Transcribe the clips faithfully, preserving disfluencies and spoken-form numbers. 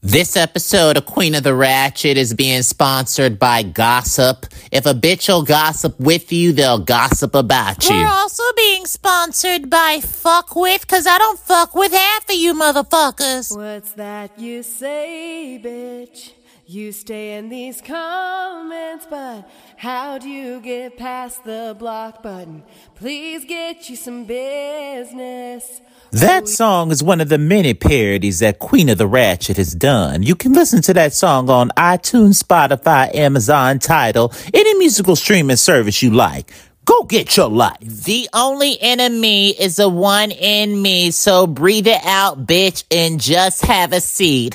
This episode of Queen of the Ratchet is being sponsored by Gossip. If a bitch will gossip with you, they'll gossip about you. We're also being sponsored by Fuck With, cause I don't fuck with half of you motherfuckers. What's that you say, bitch? You stay in these comments, but how do you get past the block button? Please get you some business. That song is one of the many parodies that Queen of the Ratchet has done. You can listen to that song on iTunes, Spotify, Amazon, Tidal, any musical streaming service you like. Go get your life. The only enemy is the one in me, so breathe it out, bitch, and just have a seat.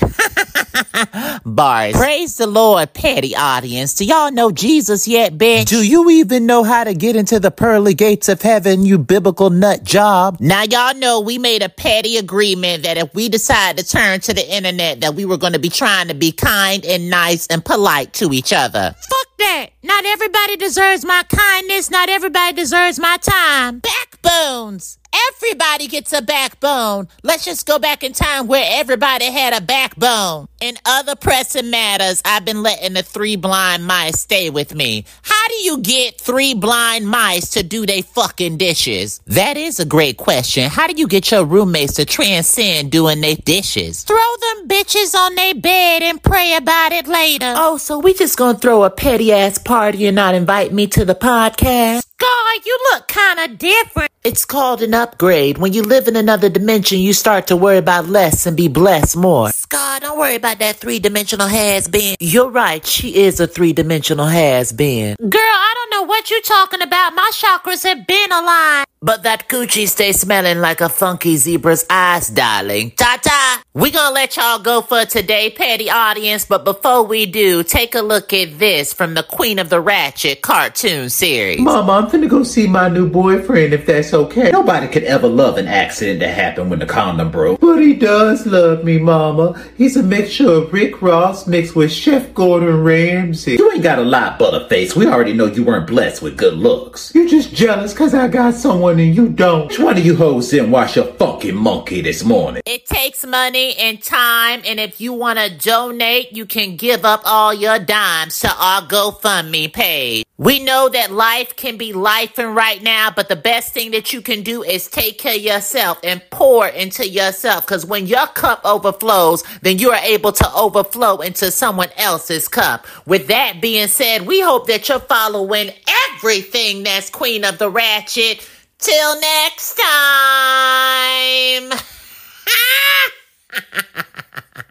Bars. Praise the Lord, petty audience. Do y'all know Jesus yet, bitch? Do you even know how to get into the pearly gates of heaven, you biblical nut job? Now y'all know we made a petty agreement that if we decide to turn to the internet, that we were going to be trying to be kind and nice and polite to each other. Fuck that. Not everybody deserves my kindness. Not everybody deserves my time. Backbones. Everybody gets a backbone. Let's just go back in time where everybody had a backbone. In other pressing matters, I've been letting the three blind mice stay with me. How do you get three blind mice to do they fucking dishes? That is a great question. How do you get your roommates to transcend doing their dishes? Throw them bitches on their bed and pray about it later. Oh, so we just gonna throw a petty ass party and not invite me to the podcast? God, you look kinda different. It's called an upgrade. When you live in another dimension, you start to worry about less and be blessed more. Scott, don't worry about that three-dimensional has-been. You're right. She is a three-dimensional has-been. Girl, I don't know what you're talking about. My chakras have been aligned. But that coochie stays smelling like a funky zebra's eyes, darling. Ta-ta! We gonna let y'all go for today, petty audience. But before we do, take a look at this from the Queen of the Ratchet cartoon series. Mama, I'm finna go see my new boyfriend if that's okay. Nobody could ever love an accident that happened when the condom broke. But he does love me, Mama. He's a mixture of Rick Ross mixed with Chef Gordon Ramsay. You ain't got a lie, Butterface. We already know you weren't blessed with good looks. You're just jealous cause I got someone and you don't. Which one of you hoes didn't wash your funky monkey this morning? It takes money and time, and if you want to donate, you can give up all your dimes to our GoFundMe page. We know that life can be lifing right now, but the best thing that you can do is take care of yourself and pour into yourself, because when your cup overflows, then you are able to overflow into someone else's cup. With that being said, we hope that you're following everything that's Queen of the Ratchet. Till next time.